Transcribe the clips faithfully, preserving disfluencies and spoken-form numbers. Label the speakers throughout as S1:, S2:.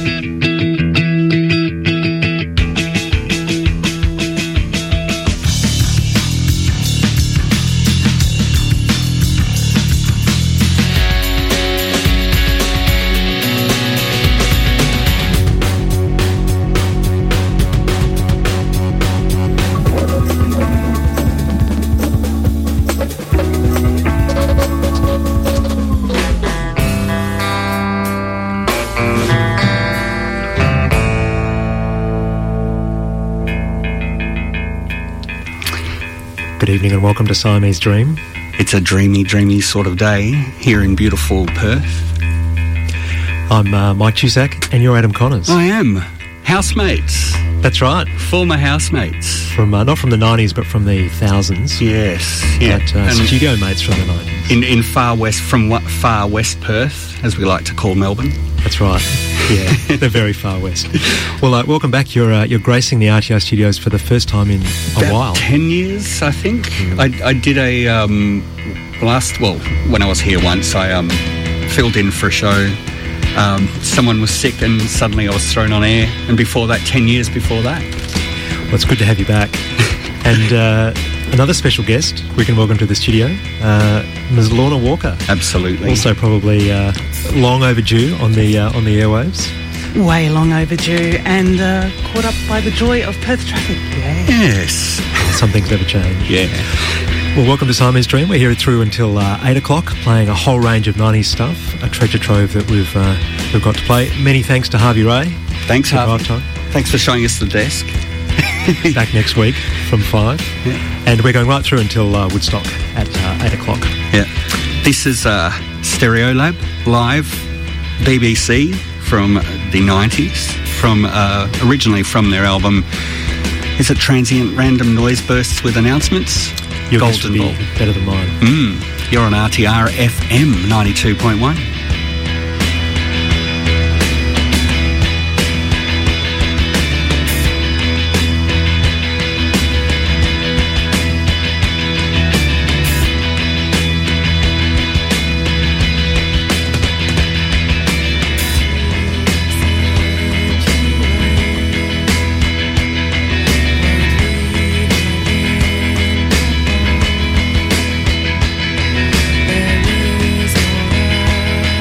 S1: Good evening and welcome to Siamese Dream.
S2: It's a dreamy, dreamy sort of day here in beautiful Perth.
S1: I'm uh, Mike Cusack and you're Adam Connors.
S2: I am. Housemates.
S1: That's right.
S2: Former housemates.
S1: From uh, not from the nineties but from the thousands.
S2: Yes. Yeah.
S1: But uh, studio mates from the nineties.
S2: In, in far west, from what, far west Perth, as we like to call Melbourne.
S1: That's right. Yeah, they're very far west. Well, uh, welcome back. You're uh, you're gracing the R T I studios for the first time in a
S2: About
S1: while.
S2: ten years, I think. Mm. I, I did a um, last. Well, when I was here once, I um, filled in for a show. Um, someone was sick, and suddenly I was thrown on air. And before that, ten years before that.
S1: Well, it's good to have you back. And uh, another special guest we can welcome to the studio, uh, Miz Lorna Walker.
S2: Absolutely.
S1: Also probably uh, long overdue on the uh, on the airwaves.
S3: Way long overdue and uh, caught up by the joy of Perth traffic. Yeah.
S2: Yes.
S1: Some things never change.
S2: Yeah.
S1: Well, welcome to Siamese Dream. We're here through until uh, eight o'clock, playing a whole range of nineties stuff, a treasure trove that we've uh, we've got to play. Many thanks to Harvey Ray.
S2: Thanks, Harvey.
S1: Time.
S2: Thanks for showing us the desk.
S1: Back next week from five.
S2: Yeah.
S1: And we're going right through until uh, Woodstock at uh, eight o'clock.
S2: Yeah. This is uh, Stereolab, live, B B C from the nineties, from uh, originally from their album, is it Transient Random Noise Bursts with Announcements?
S1: Your
S2: Golden Ball.
S1: Better than mine.
S2: Mm. You're on R T R F M ninety-two point one.
S4: There is more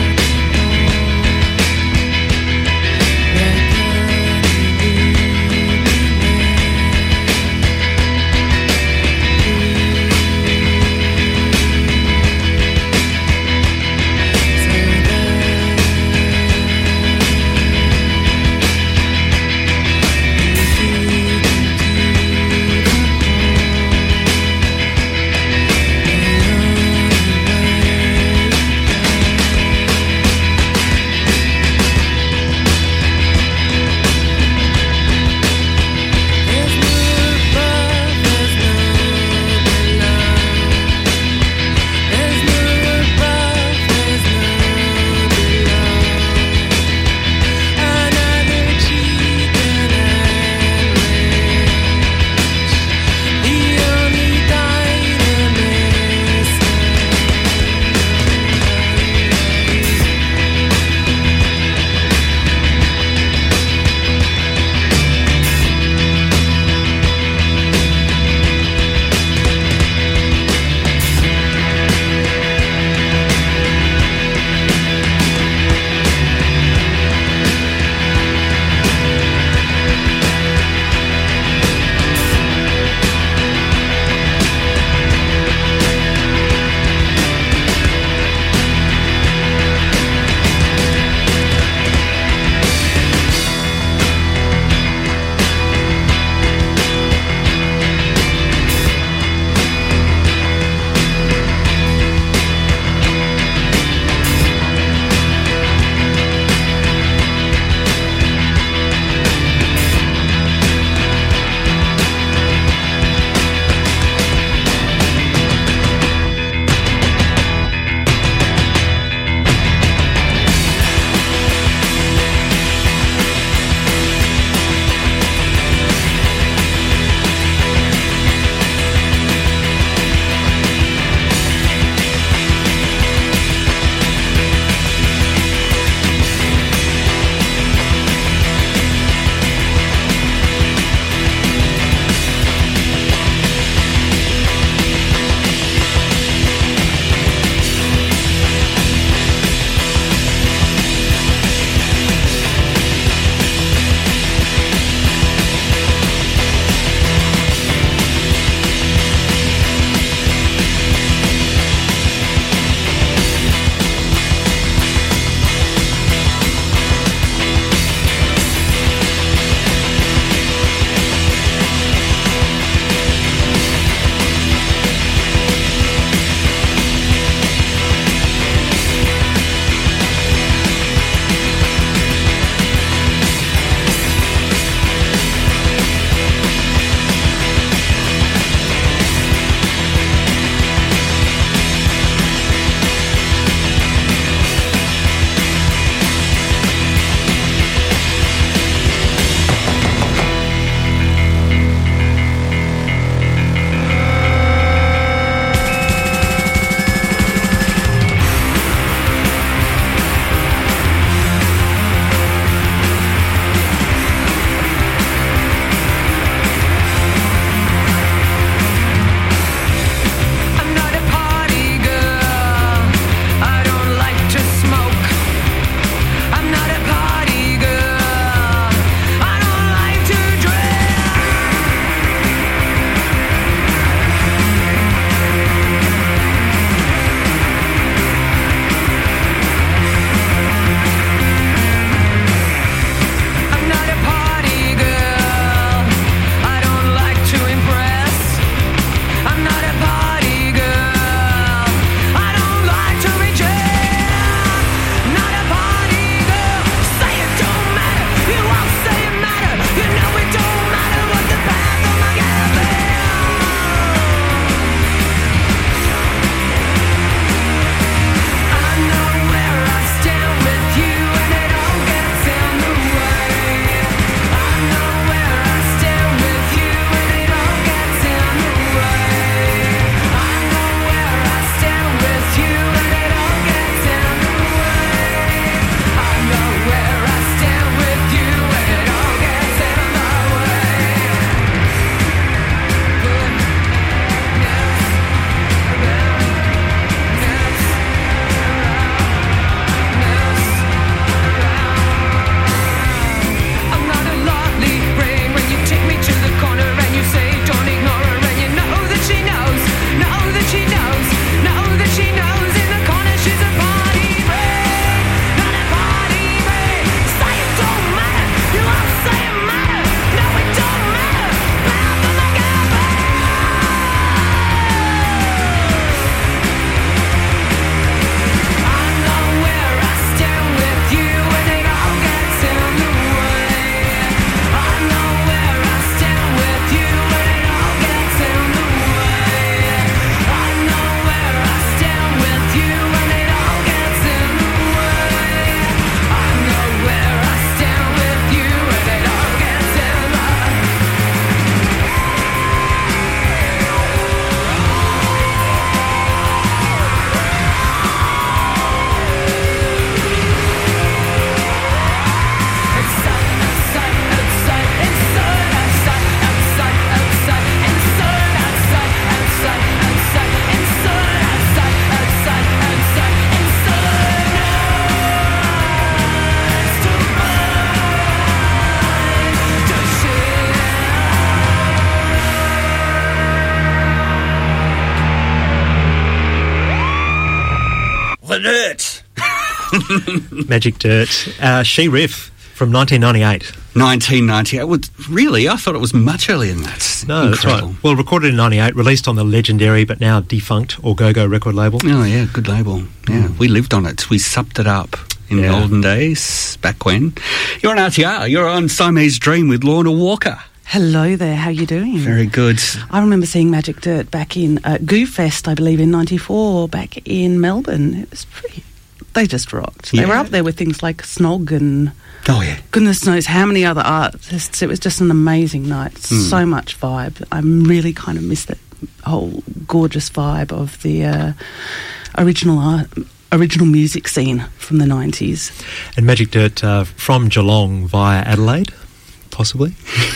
S2: the dirt.
S1: Magic Dirt. Uh, She Riff from nineteen ninety-eight.
S2: nineteen ninety-eight. Well, really? I thought it was much earlier than that.
S1: No,
S2: Incredible.
S1: that's right. Well, recorded in ninety-eight, released on the legendary but now defunct Orgogo record label.
S2: Oh, yeah, good label. Yeah,
S1: Mm.
S2: we lived on it. We supped it up in
S1: Yeah.
S2: the olden days, back when. You're on R T R. You're on Siamese Dream with Lorna Walker.
S3: Hello there, how you doing?
S2: Very good.
S3: I remember seeing Magic Dirt back in uh, Goo Fest, I believe, in ninety-four, back in Melbourne. It was pretty... They just rocked. They
S2: Yeah.
S3: were up there with things like Snog and
S2: Oh, yeah.
S3: goodness knows how many other artists. It was just an amazing night.
S2: Mm.
S3: So much vibe. I really kind of miss that whole gorgeous vibe of the uh, original art, original music scene from the nineties.
S1: And Magic Dirt uh, from Geelong via Adelaide, possibly?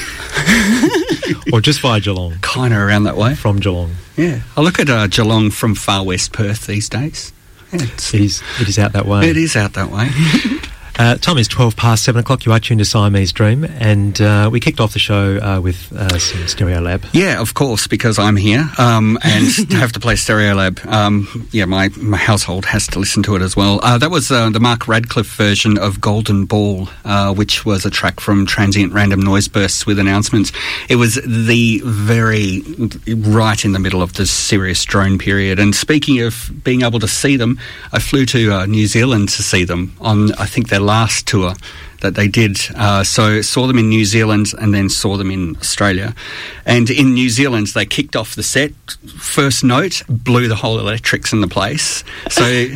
S1: Or just via Geelong?
S2: Kind of around that way.
S1: From Geelong.
S2: Yeah. I look at uh, Geelong from far west Perth these days. Yeah, it's,
S1: It is, it is out that way.
S2: it is out that way.
S1: Uh, time is twelve past seven o'clock. You are tuned to Siamese Dream, and uh, we kicked off the show uh, with uh, some Stereo Lab.
S2: Yeah, of course, because I'm here um, and have to play Stereo Lab. Um, yeah, my, my household has to listen to it as well. Uh, that was uh, the Mark Radcliffe version of Golden Ball, uh, which was a track from Transient Random Noise Bursts with Announcements. It was the very right in the middle of the serious drone period. And speaking of being able to see them, I flew to uh, New Zealand to see them on, I think, their last tour that they did. Uh, so saw them in New Zealand and then saw them in Australia. And in New Zealand, they kicked off the set. First note, blew the whole electrics in the place. So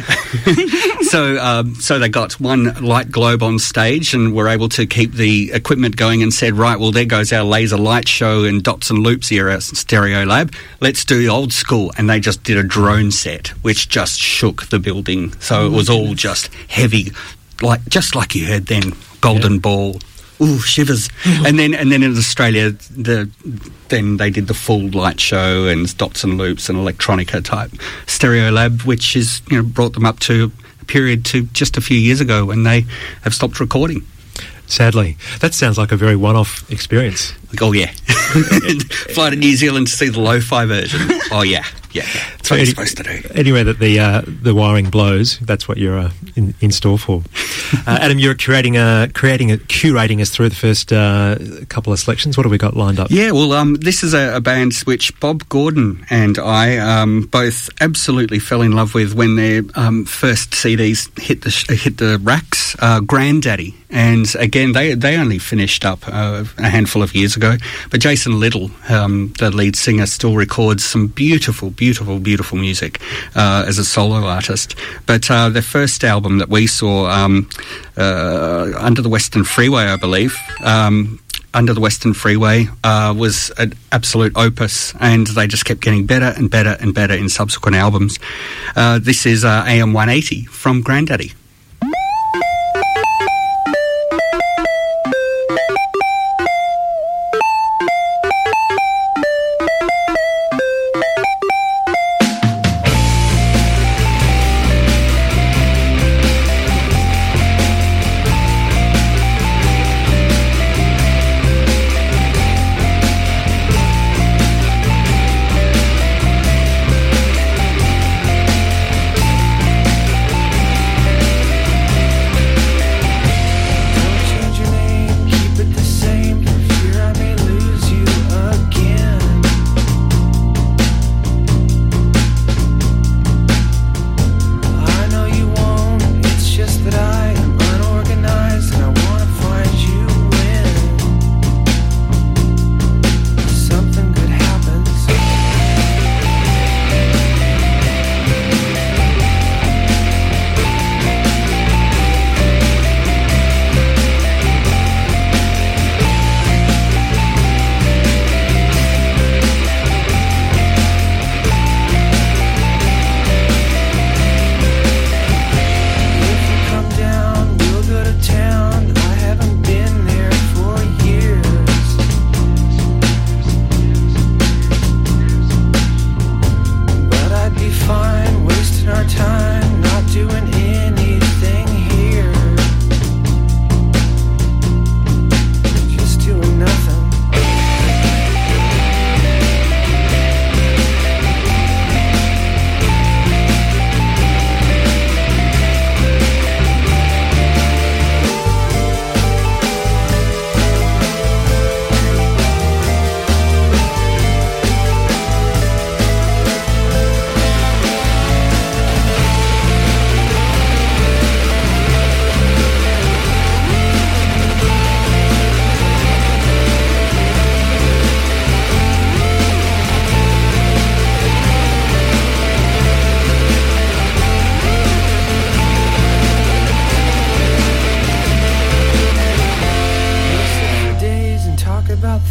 S2: so um, so they got one light globe on stage and were able to keep the equipment going and said, right, well, there goes our laser light show and dots and loops era Stereo Lab. Let's do the old school. And they just did a drone set, which just shook the building. So it was all just heavy, like just like you heard then, Golden
S1: Yeah.
S2: Ball. Ooh, shivers. and then and then in Australia, the then they did the full light show and dots and loops and electronica type Stereo Lab, which is, you know, brought them up to a period to just a few years ago when they have stopped recording.
S1: Sadly. That sounds like a very one-off experience.
S2: Like, oh, yeah. Fly to New Zealand to see the lo-fi version. Oh, yeah. Yeah, yeah. That's what
S1: Any-
S2: you're supposed to do.
S1: Anywhere that the uh, the wiring blows, that's what you're uh, in, in store for. Uh, Adam, you're curating, a, creating a, curating us through the first uh, couple of selections. What have we got lined up?
S2: Yeah, well, um, this is a, a band which Bob Gordon and I um, both absolutely fell in love with when their um, first C Ds hit the sh- hit the racks. Uh, Grandaddy, and again, they they only finished up uh, a handful of years ago. But Jason Little, um, the lead singer, still records some beautiful, beautiful, beautiful music uh, as a solo artist. But uh, their first album that we saw, um, uh, Under the Western Freeway, I believe. Um, Under the Western Freeway uh, was an absolute opus, and they just kept getting better and better and better in subsequent albums. Uh, this is uh, A M one eighty from Grandaddy.
S4: Thank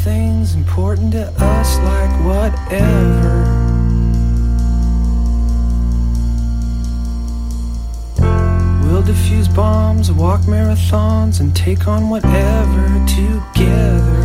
S4: things important to us, like whatever. We'll defuse bombs, walk marathons, and take on whatever together.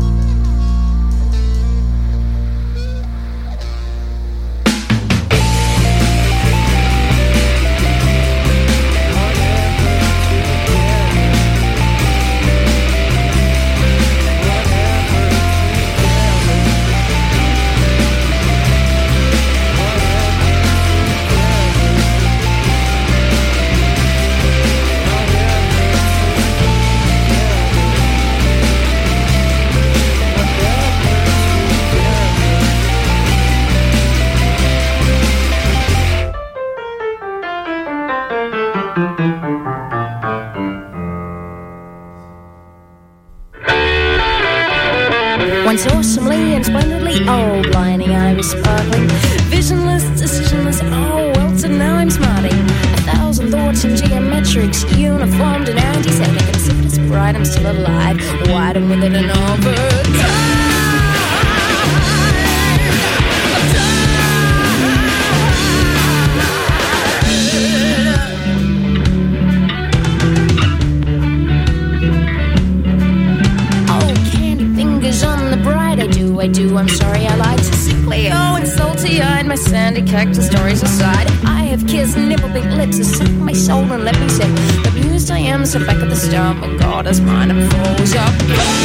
S5: Once awesomely and splendidly, oh, blinding, I was sparkling. Visionless, decisionless, oh, well, so now I'm smarting. A thousand thoughts in geometrics, uniformed and antiseptic. And if it's bright, I'm still alive, wide and with it and over. I do, I'm sorry, I lied so sickly, oh, and salty-eyed, my sandy cactus stories aside. I have kissed nipple-pink lips that suck my soul and let me sit. Abused I am, so back at the start, but God is mine and falls up.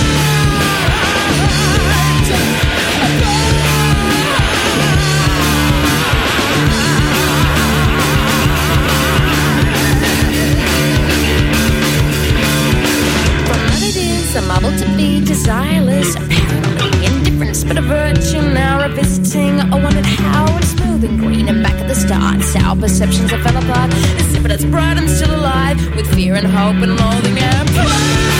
S5: From what it is, I'm able to be desireless, apparently indifference, but a virtue now revisiting. I wondered how and smooth and green and back at the start. Sour perceptions that fell apart. As if it's bright and still alive, with fear and hope and loathing and pride.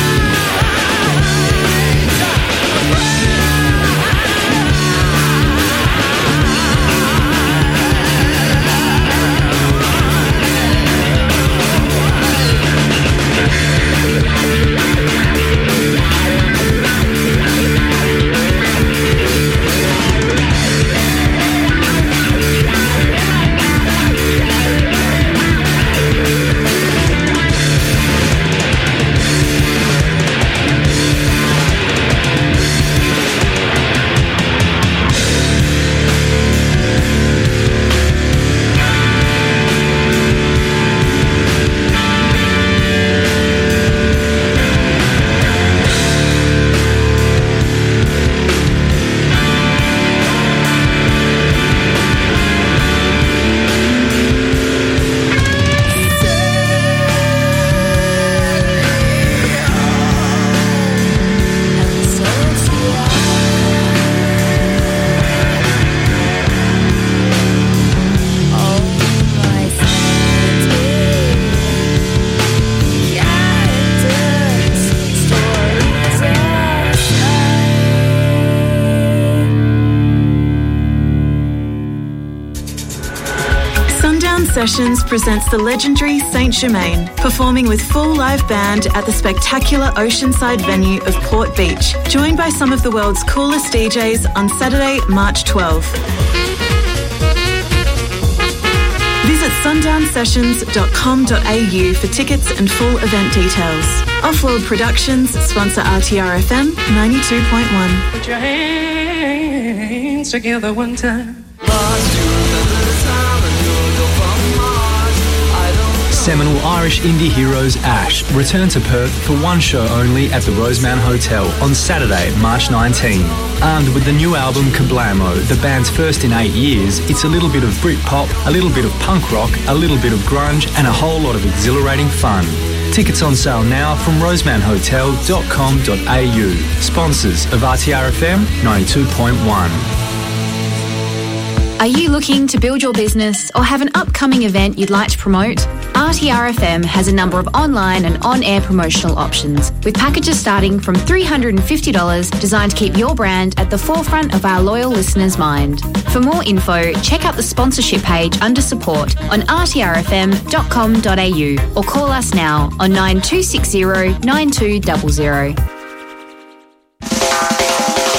S6: Sessions presents the legendary Saint Germain, performing with full live band at the spectacular oceanside venue of Port Beach, joined by some of the world's coolest D Js on Saturday, March twelfth. Visit sundown sessions dot com dot a u for tickets and full event details. Offworld Productions sponsor R T R F M ninety-two point one.
S4: Put your hands together one time.
S7: Seminal Irish indie heroes Ash return to Perth for one show only at the Roseman Hotel on Saturday, March nineteenth. Armed with the new album Kablamo, the band's first in eight years, it's a little bit of Britpop, a little bit of punk rock, a little bit of grunge, and a whole lot of exhilarating fun. Tickets on sale now from roseman hotel dot com dot a u. Sponsors of R T R F M ninety-two point one.
S8: Are you looking to build your business or have an upcoming event you'd like to promote? R T R F M has a number of online and on-air promotional options, with packages starting from three hundred fifty dollars, designed to keep your brand at the forefront of our loyal listeners' mind. For more info, check out the sponsorship page under support on r t r f m dot com dot a u or call us now on nine two six zero nine two zero zero.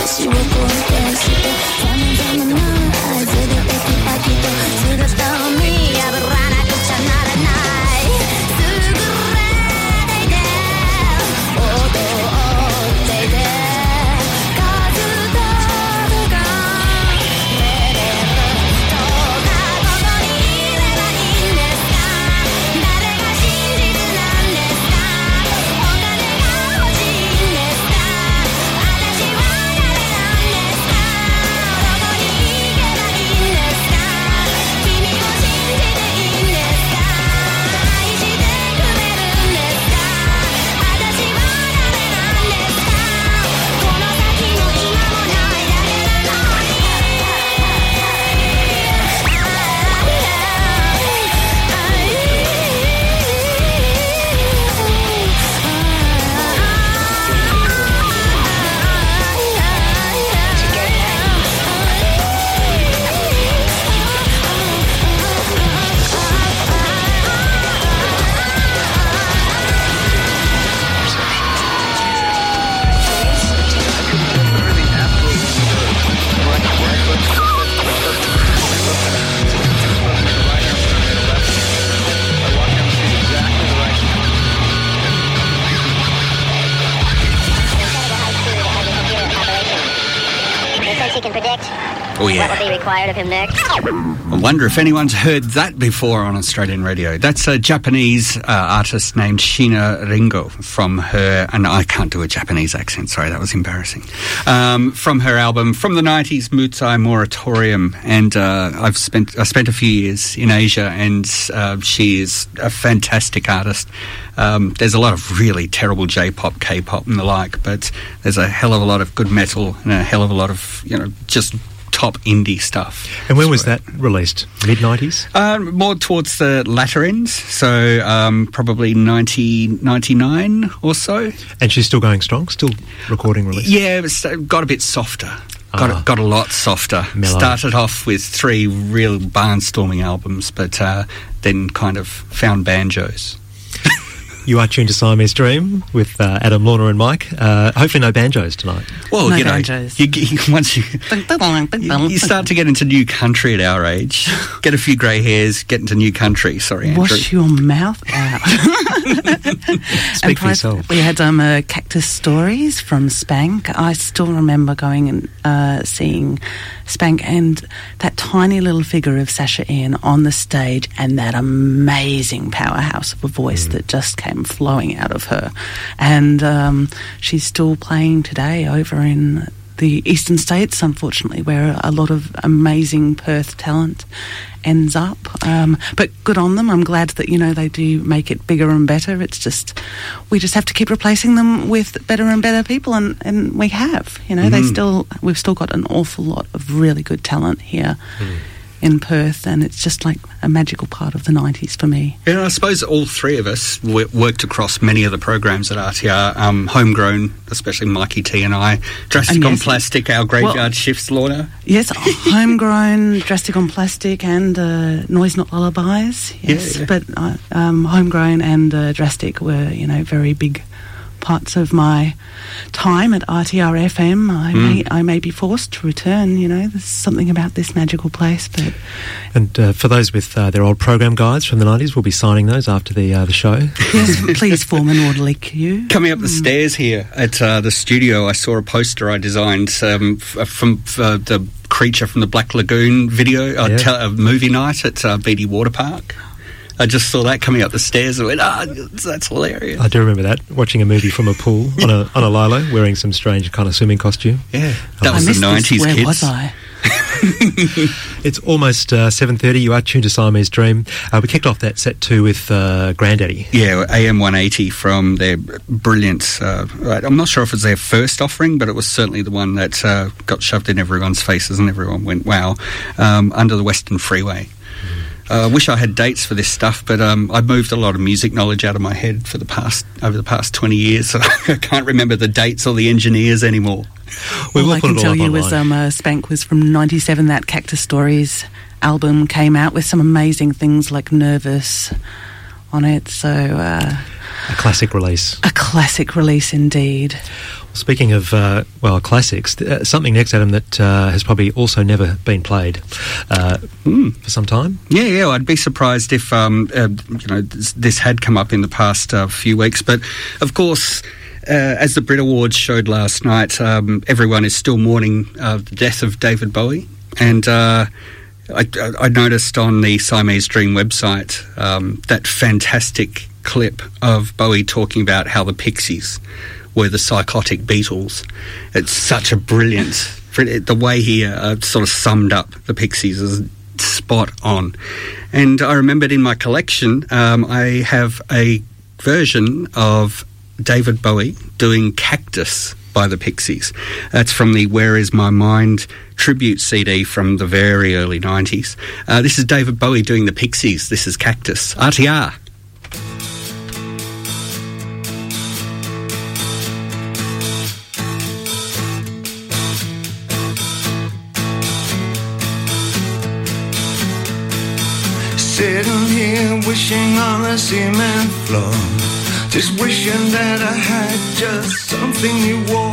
S5: 仕事を消してざまざまな合図でテキパキと姿を見破らなくちゃならない優れて踊っていて数とがれれる人がここにいればいいんですか誰が真実なんですかお金が欲しいんですか私は誰なんですかどこに行けばいいんですか君を信じていいんですか愛してくれるんですか私は誰なんですかこの先も今もないだけなのにHe can predict
S2: Oh, yeah.
S5: what will be required of him next.
S2: I wonder if anyone's heard that before on Australian radio. That's a Japanese uh, artist named Shina Ringo from her, and I can't do a Japanese accent, sorry, that was embarrassing, um, from her album from the nineties, Mutsai Moratorium, and uh, I've spent I spent a few years in Asia, and uh, she is a fantastic artist. Um, there's a lot of really terrible J-pop, K-pop and the like, but there's a hell of a lot of good metal and a hell of a lot of, you know, just top indie stuff.
S1: And when was that released? mid nineties?
S2: Uh, more towards the latter ends, so um, probably ninety, ninety-nine or so.
S1: And she's still going strong, still recording release?
S2: Yeah, it's got a bit softer. Got,
S1: Ah.
S2: a, got a lot softer.
S1: Mellow.
S2: Started off with three real barnstorming albums, but uh, then kind of found banjos.
S1: You are tuned to Siamese Dream with uh, Adam, Lorna and Mike. Uh, hopefully no banjos tonight.
S2: Well,
S3: No
S2: you know,
S3: banjos.
S2: you, you, once you, you you start to get into new country at our age, get a few grey hairs, get into new country. Sorry, Andrew.
S3: Wash your mouth out.
S1: Speak for yourself.
S3: We had um, uh, Cactus Stories from Spank. I still remember going and uh, seeing Spank and that tiny little figure of Sasha Ian on the stage and that amazing powerhouse of a voice that just came flowing out of her. And um, she's still playing today over in the eastern states, unfortunately, where a lot of amazing Perth talent ends up. Um, but good on them. I'm glad that, you know, they do make it bigger and better. It's just, we just have to keep replacing them with better and better people, and, and we have. You know,
S2: Mm-hmm.
S3: they still, we've still got an awful lot of really good talent here in Perth, and it's just like a magical part of the nineties for me.
S2: Yeah, I suppose all three of us w- worked across many of the programs at R T R, um, homegrown, especially Mikey T and I, Drastic
S3: And
S2: on
S3: yes,
S2: Plastic, our graveyard
S3: well-
S2: shifts, Lorna.
S3: Yes, homegrown, Drastic on Plastic, and uh, Noise Not Lullabies. Yes,
S2: Yeah, yeah.
S3: but uh, um, homegrown and uh, Drastic were, you know, very big parts of my time at R T R F M. I may I may be forced to return. You know, there's something about this magical place. But
S1: And uh, for those with uh, their old program guides from the nineties, we'll be signing those after the uh, the show.
S3: yes, please form an orderly queue.
S2: Coming up the stairs here at uh, the studio, I saw a poster I designed um, f- from f- uh, the creature from the Black Lagoon video, uh,
S1: Yeah.
S2: tel- uh, movie night at uh, Beatty Water Park. I just saw that coming up the stairs and went, ah, that's hilarious.
S1: I do remember that, watching a movie from a pool on a on a lilo, wearing some strange kind of swimming costume.
S2: Yeah, that
S3: I
S2: was
S3: missed
S2: the
S3: this.
S2: nineties,
S3: Where
S2: kids.
S3: was I?
S1: It's almost uh, seven thirty. You are tuned to Siamese Dream. Uh, we kicked off that set two with uh, Granddaddy.
S2: Yeah, A M one eighty from their brilliant, uh, right, I'm not sure if it was their first offering, but it was certainly the one that uh, got shoved in everyone's faces and everyone went, wow, um, Under the Western Freeway. I uh, wish I had dates for this stuff, but um, I've moved a lot of music knowledge out of my head for the past over the past twenty years, so I can't remember the dates or the engineers anymore.
S1: We
S3: All
S1: will
S3: I
S1: put
S3: can
S1: it all
S3: tell
S1: up
S3: you was
S1: online.
S3: um, uh, Spank was from ninety-seven. That Cactus Stories album came out with some amazing things like Nervous on it. So uh,
S1: A classic release.
S3: a classic release indeed.
S1: Speaking of, uh, well, classics, uh, something next, Adam, that uh, has probably also never been played uh, mm. for some time.
S2: Yeah, yeah, I'd be surprised if, um, uh, you know, this, this had come up in the past uh, few weeks. But, of course, uh, as the Brit Awards showed last night, um, everyone is still mourning uh, the death of David Bowie. And uh, I, I noticed on the Siamese Dream website um, that fantastic clip of Bowie talking about how the Pixies were the psychotic Beatles. It's such a brilliant... The way he uh, sort of summed up the Pixies is spot on. And I remembered in my collection, um, I have a version of David Bowie doing Cactus by the Pixies. That's from the Where Is My Mind tribute C D from the very early nineties. Uh, this is David Bowie doing the Pixies. This is Cactus. R T R.
S9: Sitting here wishing on the cement floor, just wishing that I had just something you wore.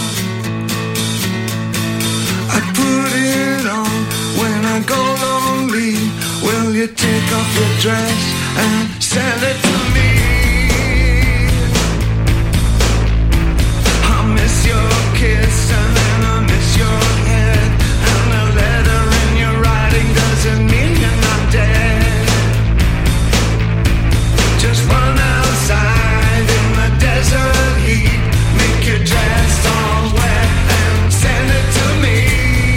S9: I put it on when I go lonely. Will you take off your dress and send it to me? I miss your kiss and then I miss your head, and the letter in your writing doesn't mean you're not dead. Just run outside in the desert heat, make your dress all wet and send it to me.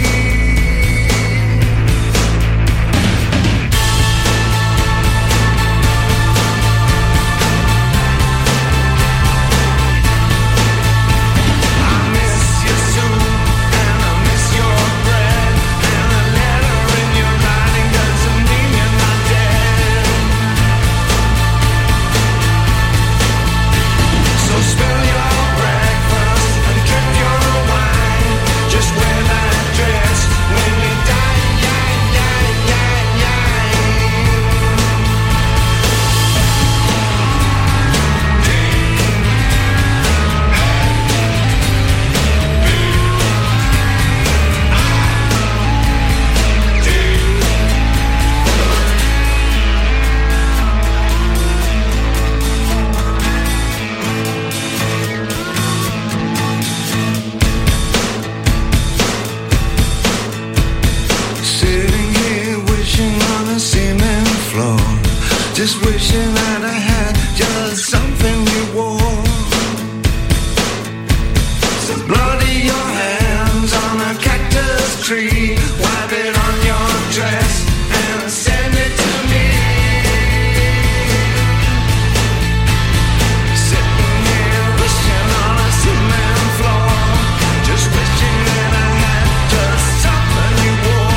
S9: I miss your soup and I miss your bread, and the letter in your writing doesn't mean you're not dead. So spill your breakfast and drip your wine. Just wear that dress when you die, yeah, yeah, yeah, yeah. Sitting here wishing on a cement floor, just wishing that I had just something you wore. So bloody your hands on a cactus tree, wipe it on your dress and send it to me. Sitting here wishing on a cement floor, just wishing that I had just something you wore.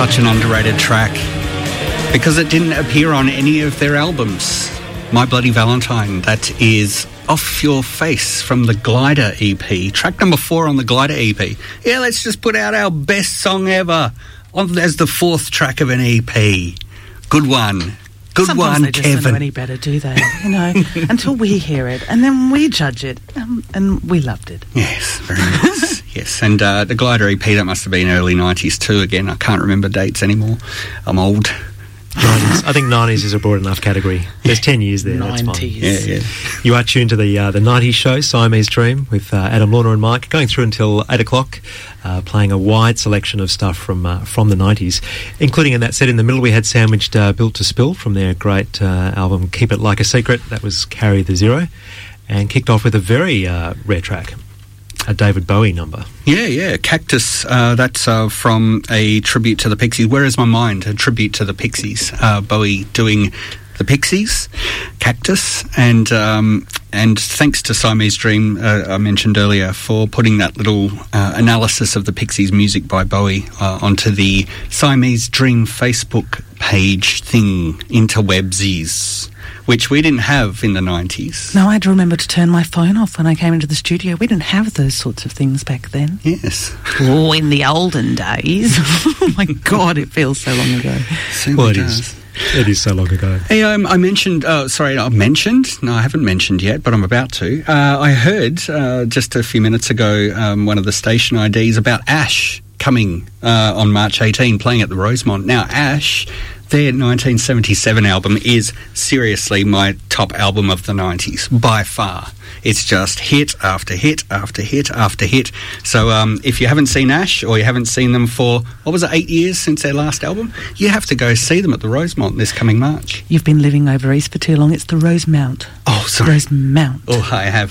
S2: such an underrated track because it didn't appear on any of their albums. My Bloody Valentine, that is Off Your Face from the Glider E P. Track number four on the Glider E P. Yeah, let's just put out our best song ever on, as the fourth track of an E P. Good one. Good
S3: Sometimes
S2: one,
S3: they just
S2: Kevin.
S3: don't know any better, do they? You know, until we hear it, and then we judge it, um, and we loved it.
S2: Yes, very nice. Yes, and uh, the Glider E P, that must have been early nineties too. Again, I can't remember dates anymore. I'm old.
S1: nineties. I think nineties is a broad enough category. There's ten years there. That's fine.
S3: nineties.
S2: Yeah, yeah.
S1: You are tuned to the uh, the nineties show, Siamese Dream, with uh, Adam, Lorna and Mike, going through until eight o'clock, uh, playing a wide selection of stuff from uh, from the nineties, including in that set in the middle we had sandwiched uh, Built to Spill from their great uh, album Keep It Like a Secret. That was Carry the Zero, and kicked off with a very uh, rare track, a David Bowie number.
S2: Yeah, yeah, Cactus, uh, that's uh, from a tribute to the Pixies. Where Is My Mind? A tribute to the Pixies. Uh, Bowie doing the Pixies, Cactus, and um, and thanks to Siamese Dream, uh, I mentioned earlier, for putting that little uh, analysis of the Pixies music by Bowie uh, onto the Siamese Dream Facebook page thing, interwebsies, which we didn't have in the nineties.
S3: No, I had to remember to turn my phone off when I came into the studio. We didn't have those sorts of things back then.
S2: Yes.
S3: Oh, in the olden days. Oh, my God, it feels so long ago.
S2: Certainly
S1: Well, it
S2: does.
S1: is. It is so long ago.
S2: Hey, um, I mentioned, uh, sorry, I mentioned, no, I haven't mentioned yet, but I'm about to. Uh, I heard uh, just a few minutes ago um, one of the station I Ds about Ash coming uh, on March eighteenth, playing at the Rosemont. Now, Ash, their nineteen seventy-seven album is seriously my top album of the nineties, by far. It's just hit after hit after hit after hit. So um, if you haven't seen Ash, or you haven't seen them for, what was it, eight years since their last album, you have to go see them at the Rosemont this coming March.
S3: You've been living over east for too long. It's the Rosemount.
S2: Oh, sorry.
S3: Rosemount.
S2: Oh, I have.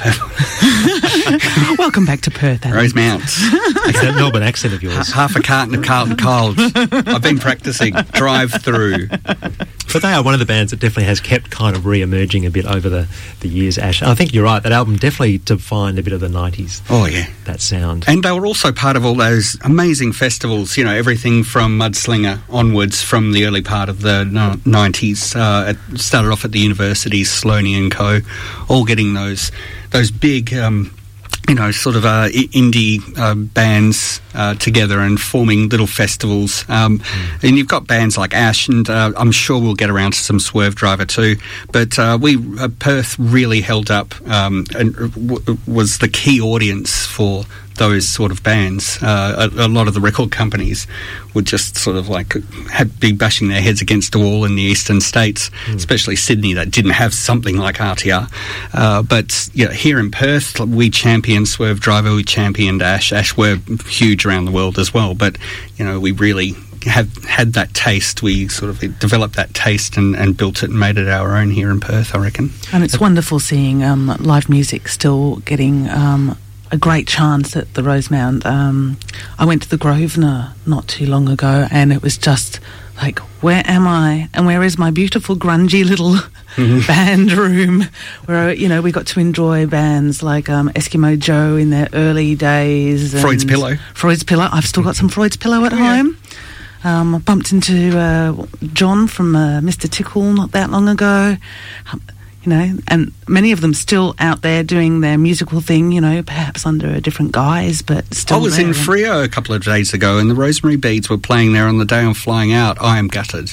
S2: have.
S3: Welcome back to Perth, Adam.
S2: Rosemount.
S1: It's that Melbourne accent of yours.
S2: Half a carton of Carlton Cold. I've been practicing. Drive through.
S1: But they are one of the bands that definitely has kept kind of re-emerging a bit over the, the years, Ash. And I think you're right, that album definitely defined a bit of the nineties.
S2: Oh, yeah.
S1: That sound.
S2: And they were also part of all those amazing festivals, you know, everything from Mudslinger onwards from the early part of the no- nineties. Uh, it started off at the universities, Sloaney and Co., all getting those those big... Um, you know, sort of uh, I- indie uh, bands uh, together and forming little festivals. Um, mm. And you've got bands like Ash, and uh, I'm sure we'll get around to some Swerve Driver too. But uh, we uh, Perth really held up um, and w- was the key audience for those sort of bands. Uh, a, a lot of the record companies would just sort of like had be bashing their heads against a wall in the eastern states, mm. especially Sydney, that didn't have something like R T R. Uh, but you know, here in Perth, we championed Swerve Driver, we championed Ash. Ash were huge around the world as well, but you know, we really have had that taste. We sort of developed that taste and, and built it and made it our own here in Perth, I reckon.
S3: And it's wonderful seeing um, live music still getting um, a great chance at the Rosemount. Um, I went to the Grosvenor not too long ago, and it was just like, where am I? And where is my beautiful grungy little mm-hmm. band room? Where, you know, we got to enjoy bands like um, Eskimo Joe in their early days.
S2: Freud's Pillow.
S3: Freud's Pillow. I've still got some Freud's Pillow at
S2: yeah.
S3: home. Um, I bumped into uh, John from uh, Mister Tickle not that long ago. Um, You know, and many of them still out there doing their musical thing, you know, perhaps under a different guise, but still
S2: I was
S3: there.
S2: in Freo a couple of days ago, and the Rosemary Beads were playing there on the day I'm flying out. I am gutted.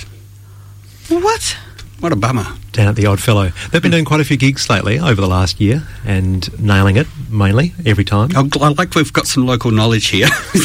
S3: What?
S2: What a bummer.
S1: Down at the Odd Fellow. They've been doing quite a few gigs lately over the last year and nailing it, mainly, every time.
S2: I like we've got some local knowledge here.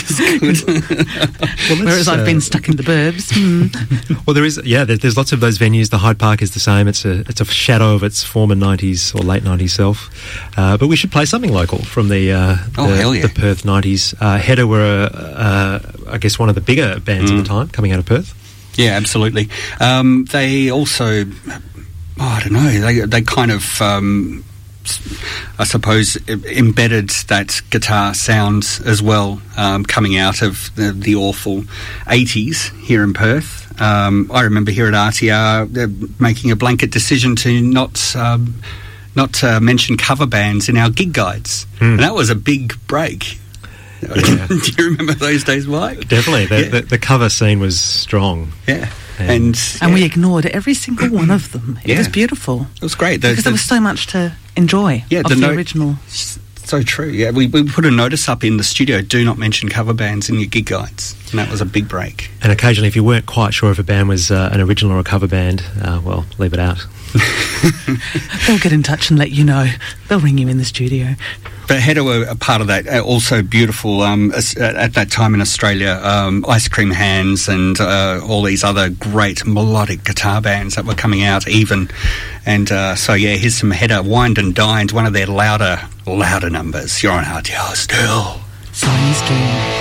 S1: Well,
S3: Whereas I've
S1: uh,
S3: been stuck in the burbs. Mm.
S1: Well, there is, yeah, there, there's lots of those venues. The Hyde Park is the same. It's a it's a shadow of its former nineties or late nineties self. Uh, but we should play something local from the uh,
S2: oh,
S1: the,
S2: hell yeah.
S1: the Perth nineties. Uh, Hedda were, uh, I guess, one of the bigger bands
S2: Mm.
S1: at the time coming out of Perth.
S2: Yeah, absolutely. Um, they also, oh, I don't know, they they kind of, um, I suppose, embedded that guitar sound as well, um, coming out of the, the awful eighties here in Perth. Um, I remember here at R T R they're making a blanket decision to not um, not uh, mention cover bands in our gig guides,
S1: Mm.
S2: and that was a big break.
S1: Yeah.
S2: Do you remember those days, Mike?
S1: Definitely. The,
S2: Yeah.
S1: the, the cover scene was strong.
S2: Yeah.
S1: And-
S2: And,
S3: And
S2: yeah,
S3: we ignored every single one of them. It
S2: Yeah.
S3: was beautiful.
S2: it was great. The-
S3: Because
S2: the-
S3: there was so much to enjoy
S2: Yeah,
S3: of
S2: the
S3: the,
S2: note-
S3: original.
S2: So true. Yeah, we, we put a notice up in the studio, do not mention cover bands in your gig guides. And that was a big break.
S1: And occasionally, if you weren't quite sure if a band was uh, an original or a cover band, uh, well, leave it out.
S3: They'll get in touch and let you know. They'll ring you in the studio.
S2: But Hedda were a part of that. Uh, also beautiful um, as- at that time in Australia, um, Ice Cream Hands and uh, all these other great melodic guitar bands that were coming out even. And uh, so, yeah, here's some Hedda, Wined and Dined, one of their louder, louder numbers. You're on R T R still.
S3: Simon's Dream.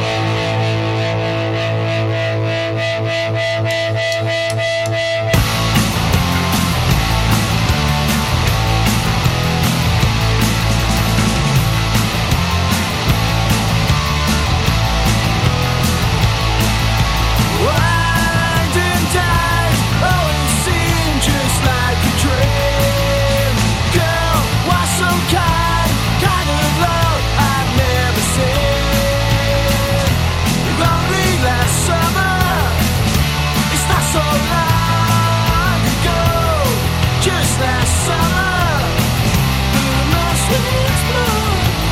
S9: Wind and died, oh, it seemed just like a dream. Girl, why so kind, kind of love I've never seen. Lonely last summer, it's not so long ago. Just last summer, the most winds blow.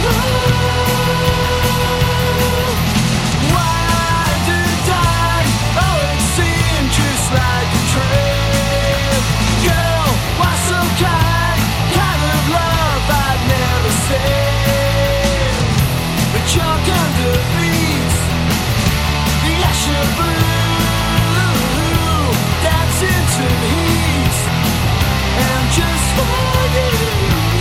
S9: Wind and died, oh, it seemed just like a dream. Girl, why so kind, kind of love I've never seen. The chalk underneath, the ash of blue, dancing to the heat, and just for you.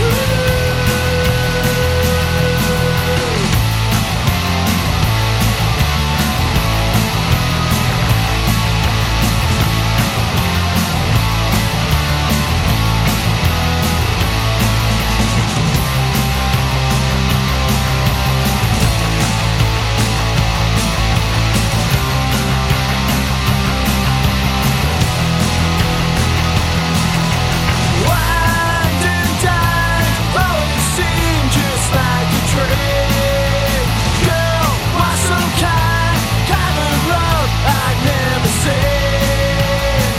S9: Wind and died, oh, it seemed just like a dream. Girl, why so kind, kind of love I'd never seen.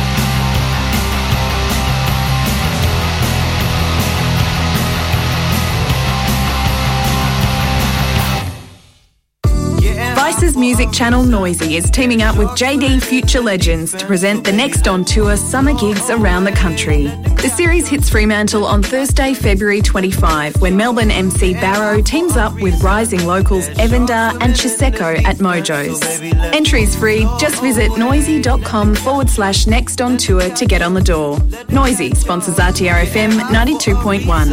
S6: Vice's music channel Noisy is teaming up with J D Future Legends to present the Next On Tour summer gigs around the country. The series hits Fremantle on Thursday, February twenty-fifth, when Melbourne M C Barrow teams up with rising locals Evandar and Chiseko at Mojo's. Entries free, just visit noisy.com forward slash Next On Tour to get on the door. Noisy sponsors R T R F M ninety-two point one.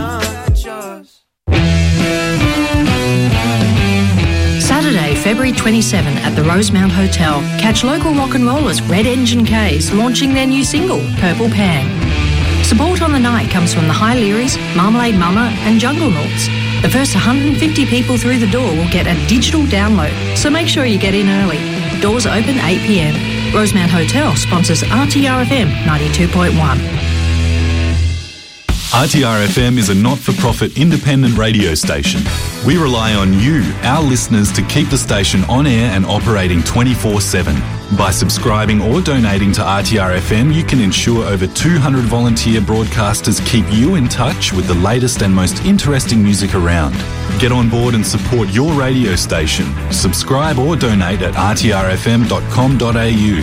S10: Saturday, February twenty-seventh at the Rosemount Hotel. Catch local rock and rollers Red Engine K's launching their new single, Purple Pan. Support on the night comes from the High Learys, Marmalade Mama and Jungle Noughts. The first one hundred fifty people through the door will get a digital download, so make sure you get in early. Doors open eight p m. Rosemount Hotel sponsors R T R F M ninety-two point one.
S11: R T R F M is a not-for-profit independent radio station. We rely on you, our listeners, to keep the station on air and operating twenty-four seven. By subscribing or donating to R T R F M, you can ensure over two hundred volunteer broadcasters keep you in touch with the latest and most interesting music around. Get on board and support your radio station. Subscribe or donate at r t r f m dot com dot a u.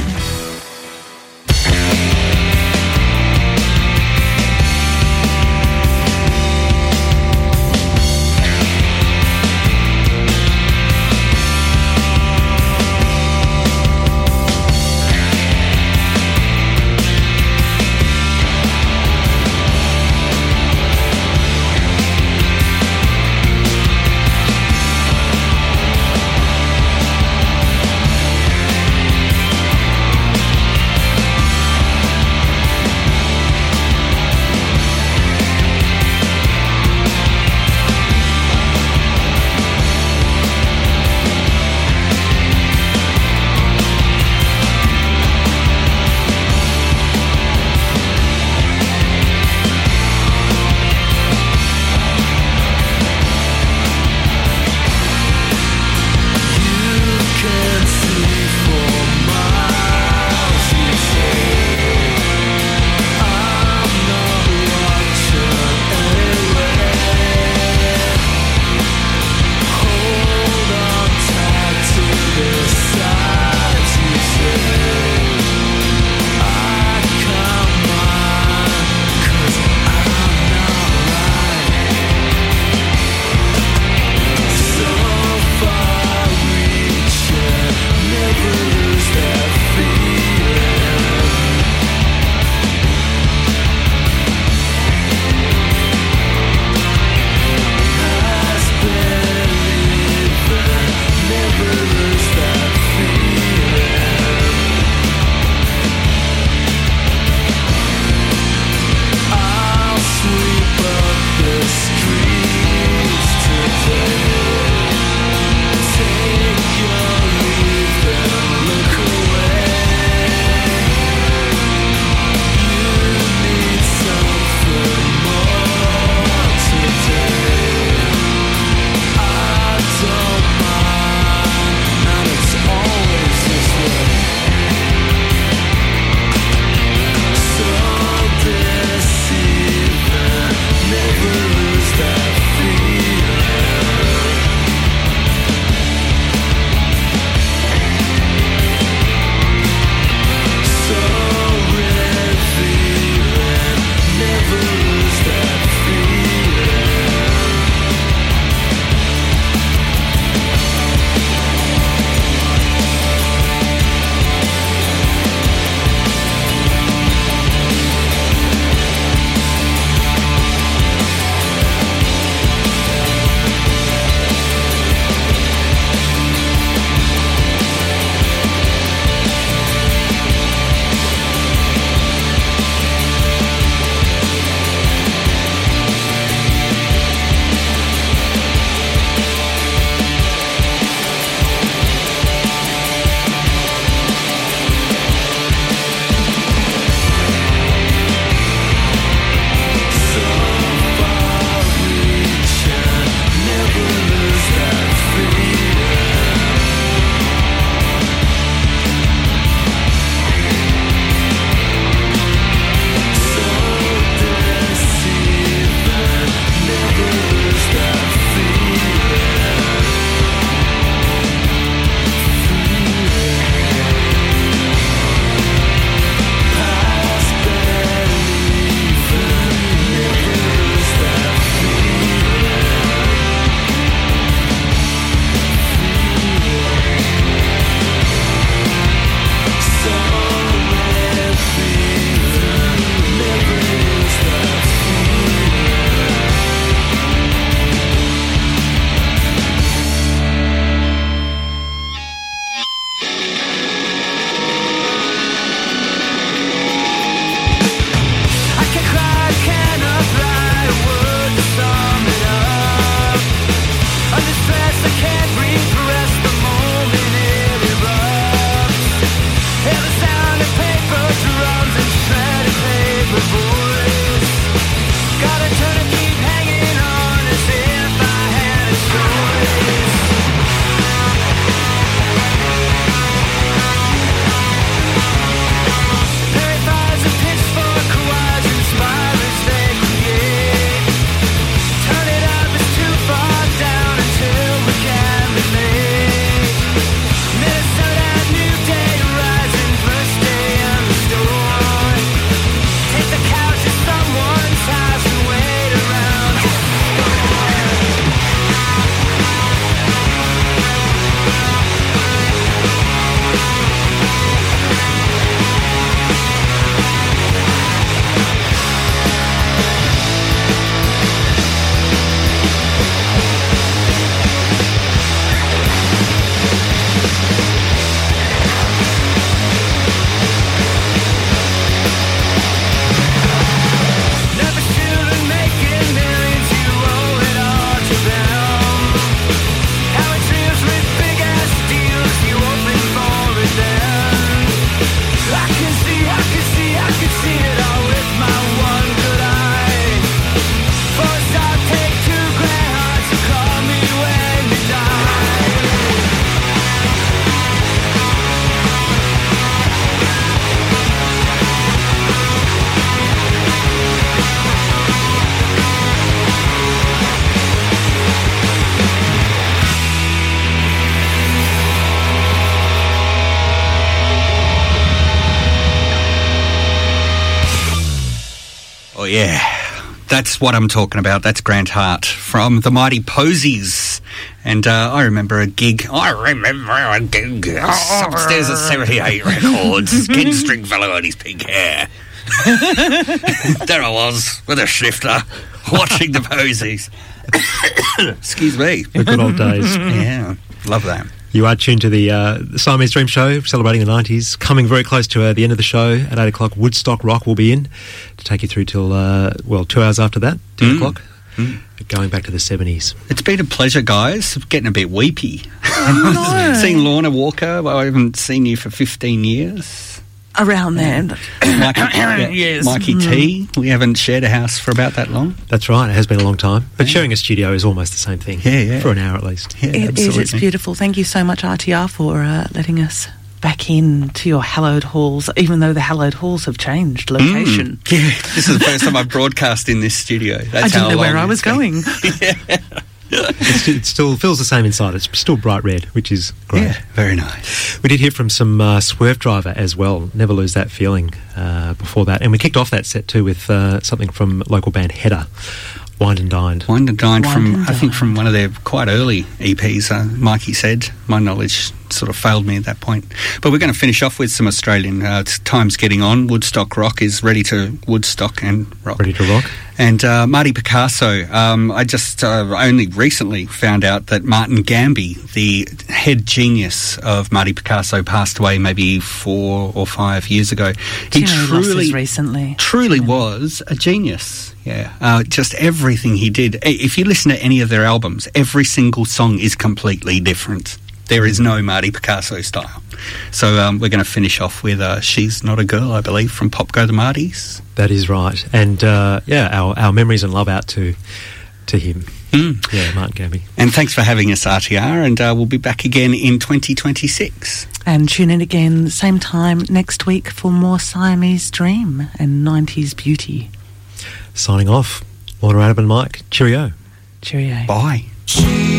S2: Oh, yeah. That's what I'm talking about. That's Grant Hart from the Mighty Posies. And uh, I remember a gig. I remember a gig upstairs at seventy-eight Records. Ken Stringfellow and his pink hair. There I was with a shifter watching the Posies. Excuse me.
S1: The good old days.
S2: Yeah, love that.
S1: You are tuned to the, uh, the Siamese Dream Show, celebrating the nineties. Coming very close to uh, the end of the show at eight o'clock, Woodstock Rock will be in to take you through till, uh, well, two hours after that, ten mm. o'clock. Mm. Going back to the seventies.
S2: It's been a pleasure, guys. I'm getting a bit weepy.
S3: Oh, no.
S2: Seeing Lorna Walker, well, I haven't seen you for fifteen years.
S3: Around there.
S2: Mikey, yeah,
S3: yes.
S2: Mikey
S3: Mm.
S2: T, we haven't shared a house for about that long.
S1: That's right, it has been a long time. But
S2: Yeah.
S1: sharing a studio is almost the same thing.
S2: Yeah, yeah.
S1: For an hour at least.
S2: Yeah,
S3: It is.
S2: absolutely.
S3: It's beautiful. Thank you so much, R T R, for uh, letting us back in to your hallowed halls, even though the hallowed halls have changed location.
S2: Mm. Yeah, this is the first time I've broadcast in this studio. That's
S3: I didn't
S2: how
S3: know where
S2: long
S3: I was
S2: it's been.
S3: going.
S1: It's, it still feels the same inside. It's still bright red, which is great.
S2: Yeah, very nice.
S1: We did hear from some uh, Swerve Driver as well. Never lose that feeling uh, before that. And we kicked off that set too with uh, something from local band Header, Wined and Dined.
S2: Wined and Dined
S3: Wined
S2: from,
S3: and
S2: I think,
S3: Dined.
S2: from one of their quite early E Ps, uh, Mikey said. My knowledge sort of failed me at that point. But we're going to finish off with some Australian. Uh, it's time's getting on. Woodstock Rock is ready to Woodstock and rock.
S1: Ready to rock.
S2: And uh, Marty Picasso, um, I just uh, only recently found out that Martin Gamby, the head genius of Marty Picasso, passed away maybe four or five years ago.
S3: Do
S2: He
S3: you know he lost
S2: truly,
S3: his recently.
S2: truly was a genius. Yeah, uh, just everything he did. If you listen to any of their albums, every single song is completely different. There is no Marty Picasso style. So um, we're going to finish off with uh, She's Not a Girl, I believe, from Pop Go the Martys.
S1: That is right. And uh, yeah, our, our memories and love out to to him.
S2: Mm.
S1: Yeah, Martin Gamby.
S2: And thanks for having us, R T R, and uh, we'll be back again in twenty twenty-six.
S3: And tune in again, same time next week for more Siamese Dream and nineties beauty.
S1: Signing off. Lorna, Adam and Mike. Cheerio.
S3: Cheerio.
S2: Bye.
S9: She